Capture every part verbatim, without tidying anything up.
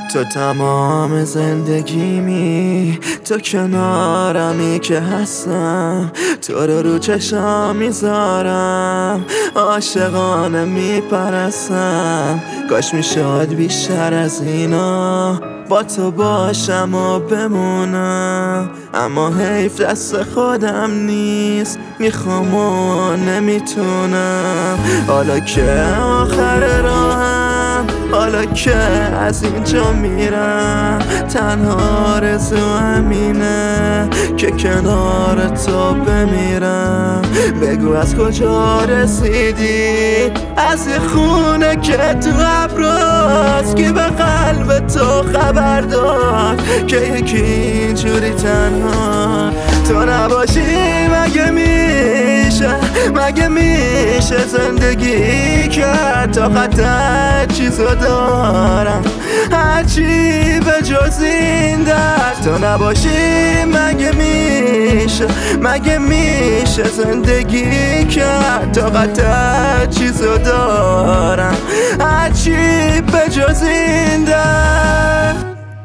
تو تمام زندگیمی، تو کنارمی که هستم، تو رو رو چشام میذارم، عاشقانه میپرستم. کاش میشد بیشتر از اینا با تو باشم و بمونم، اما حیف دست خودم نیست، میخوام و نمیتونم. حالا که آخر راهم، حالا که از اینجا میرم، تنها آرزو همینه که کنار تو بمیرم. بگو از کجا رسیدی، از یه خونه که تو ابراست، که به قلب تو خبر داد که یکی اینجوری تنها تو نباشی. مگه میشه، مگه میشه زندگی کرد تا خطر چیزو دارم، هرچی به جز این درد تو نباشی. مگه میشه، مگه میشه زندگی کرد تا خطر چیزو دارم، هرچی به جز این درد.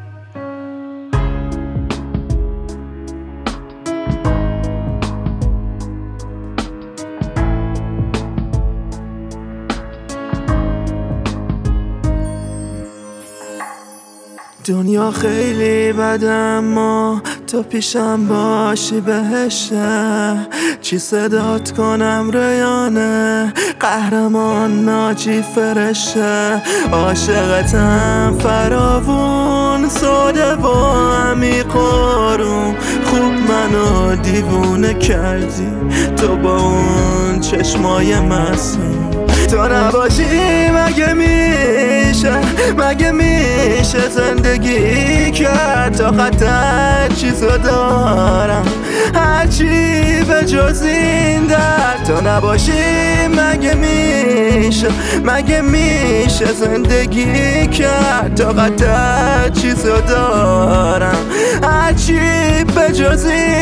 دنیا خیلی بده اما تو پیشم باشی بهشه. چی صدات کنم ریانه، قهرمان ناجی فرشه. عاشقتم فراوون، ساده و عمیق آروم. خوب منو دیوونه کردی تو با اون چشمای معصوم. تو نباشی مگه میشه، مگه میشه زندگی کرد تا خطر چیزو دارم، هرچی به جز این درد تو نباشی. مگه میشه، مگه میشه زندگی کرد تا خطر چیزو دارم، هرچی به جز این